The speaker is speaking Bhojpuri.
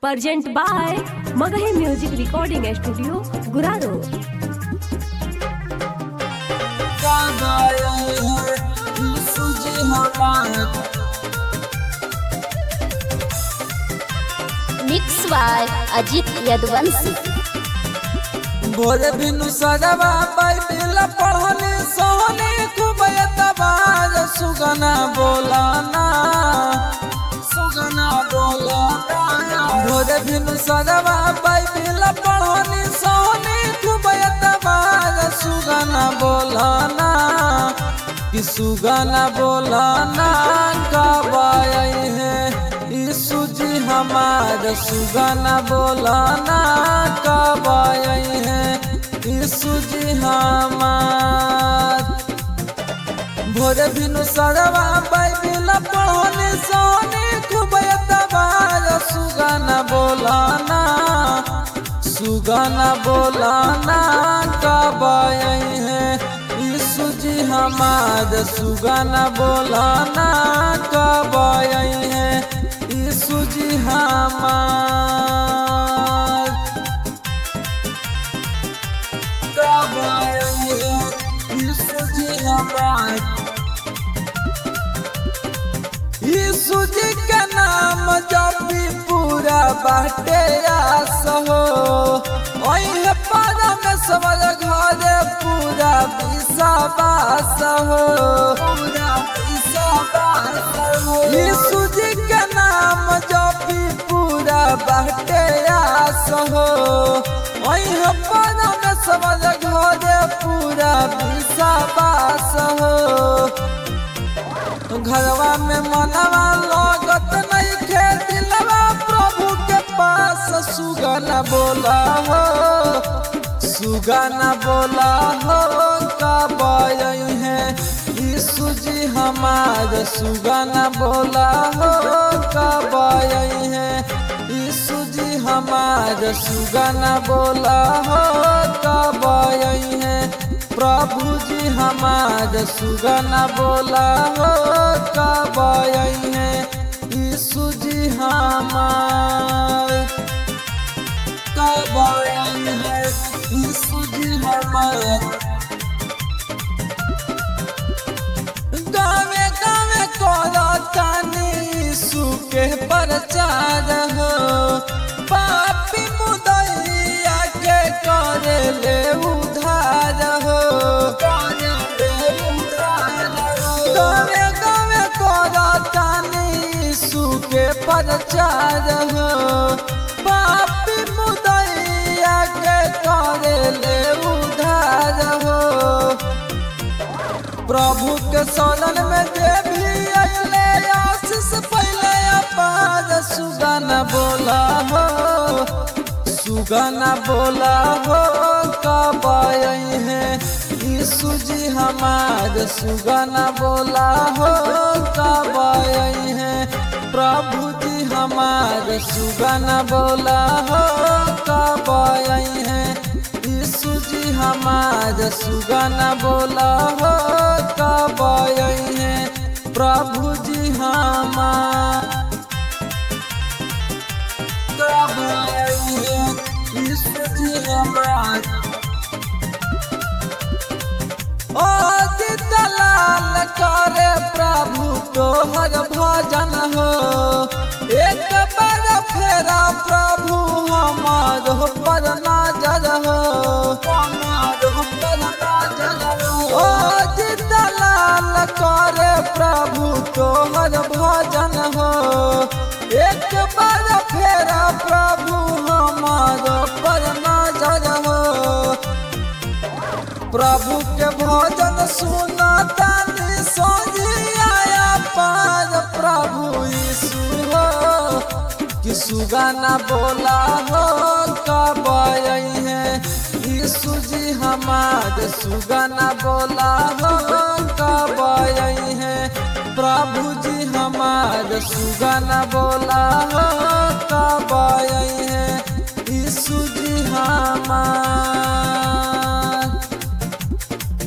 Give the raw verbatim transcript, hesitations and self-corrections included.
Present by Magahi Music Recording Studio, Guraro. Mix by Ajit Yadvansi. भोरे बिनु सजवा बाइबिल पढ़ने सोहने खूब एतबार सुगना बोलाना सुगना बोलाना भोरे बिनु सजवा बाइबिल पढ़ने सोहने खूब एतबार सुगना बोलाना कि सुगना बोलाना गवाए है यीशु जी हमार सुगना बोलाना गवाए है यीशु जी हमार। भोरे बिनु सजवा बाइबिल पढ़ने सोने खूब एतबार सुगना बोलाना सुगना बोलाना गवाए है यीशु जी हमार सुगना बोलाना गवाए है यीशु जी हमार गवाए है यीशु जी हमार। यीशु जी के नाम जब भी पूरा बाटे आस हो ओहे परमेश्वर घरे पूरा विश्वास हो पूरा विश्वास हो। यीशु जी के नाम जब भी पूरा बाटे आस हो ओहे परमेश्वर घरे पूरा विश्वास हो। घरवा में मनवा लागत नहीं खे दिलवा प्रभु के पास सुगना बोला हो सुगना बोला हो गवाए है यीशु जी हमार सुगना बोला हो गवाए है यीशु जी हमार सुगना बोला हो गवाए है प्रभु जी हमार सुगना बोला हो गवाए है यीशु जी हमार गवाए है यीशु जी हमार। गावे गावे करतानी यीशु के प्रचार हो पापी मुदैया के करे ले उधार हो गावे गावे करतानी यीशु के प्रचार हो पापी मुदैया के करे ले उधार हो। प्रभु के शरण में जे भी अइले आशीष पहले अपार सुगना बोला हो सुगना बोला हो गवाए है यीशु जी हमार सुगना बोला हो गवाए है प्रभु जी हमार सुगना बोला हो गवाए है यीशु जी हमार सुगना बोला हो गवाए है प्रभु जी हमार गवाए है यीशु जी हमार। ओ दलाल करे प्रभु तोहर भजन हो एक बार फेरा प्रभु हमार पर नजर हो हमार पर नजर हो। ओ दलाल करे प्रभु तोहर भजन हो एक बार फेरा प्रभु हमार पर नजर हो। प्रभु के भजन सुना तानी सोजिया पार प्रभु यीशु हो कि सुगना बोला हो गवाए है यीशु जी हमार सुगना बोला हो गवाए है प्रभु जी हमार सुगना बोला हो गवाए है